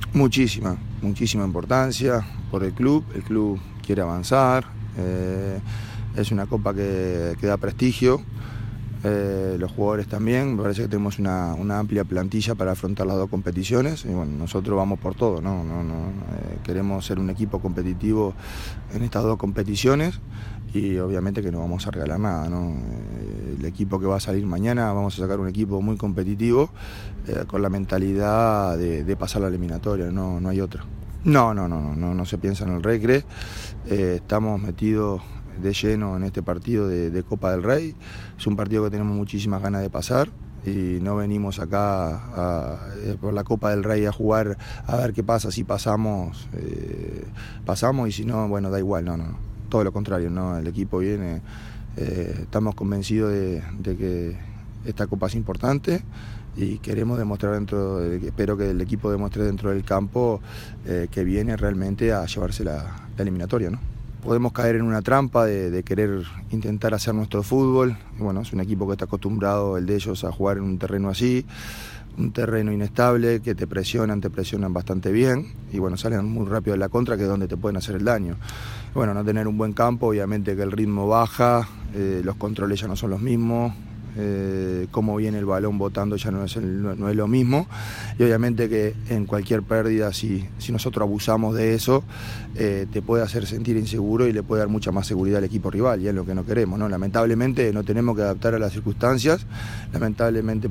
Muchísima importancia por el club quiere avanzar, es una copa que da prestigio, los jugadores también, me parece que tenemos una amplia plantilla para afrontar las dos competiciones y bueno, nosotros vamos por todo, queremos ser un equipo competitivo en estas dos competiciones y obviamente que no vamos a regalar nada, el equipo que va a salir mañana vamos a sacar un equipo muy competitivo con la mentalidad de pasar la eliminatoria, no hay otra. No se piensa en el recre, estamos metidos de lleno en este partido de Copa del Rey, es un partido que tenemos muchísimas ganas de pasar y no venimos acá por la Copa del Rey a jugar a ver qué pasa, si pasamos, pasamos y si no, bueno, da igual, todo lo contrario, el equipo viene, estamos convencidos de que esta Copa es importante y queremos demostrar espero que el equipo demuestre dentro del campo que viene realmente a llevarse la eliminatoria, Podemos caer en una trampa de querer intentar hacer nuestro fútbol. Bueno, es un equipo que está acostumbrado, el de ellos, a jugar en un terreno así, un terreno inestable, que te presionan bastante bien y bueno, salen muy rápido de la contra, que es donde te pueden hacer el daño. Bueno, no tener un buen campo, obviamente que el ritmo baja, los controles ya no son los mismos, cómo viene el balón botando ya no es lo mismo y obviamente que en cualquier pérdida si nosotros abusamos de eso te puede hacer sentir inseguro y le puede dar mucha más seguridad al equipo rival y es lo que no queremos, lamentablemente no tenemos que adaptar a las circunstancias, lamentablemente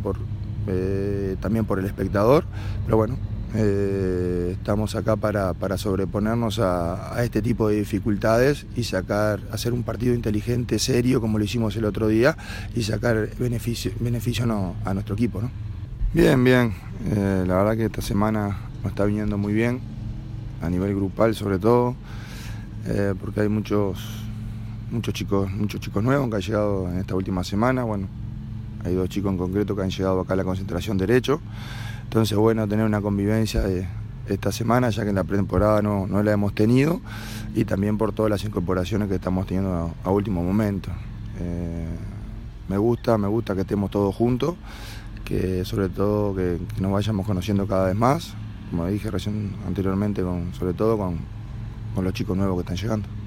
también por el espectador, pero bueno, estamos acá para sobreponernos a este tipo de dificultades y hacer un partido inteligente, serio, como lo hicimos el otro día, y sacar beneficio a nuestro equipo, Bien, la verdad que esta semana nos está viniendo muy bien, a nivel grupal sobre todo, porque hay muchos chicos nuevos que han llegado en esta última semana, bueno, hay 2 chicos en concreto que han llegado acá a la concentración derecho. Entonces, bueno, tener una convivencia de esta semana, ya que en la pretemporada no la hemos tenido, y también por todas las incorporaciones que estamos teniendo a último momento. Me gusta que estemos todos juntos, que sobre todo que nos vayamos conociendo cada vez más, como dije recién anteriormente, sobre todo con los chicos nuevos que están llegando.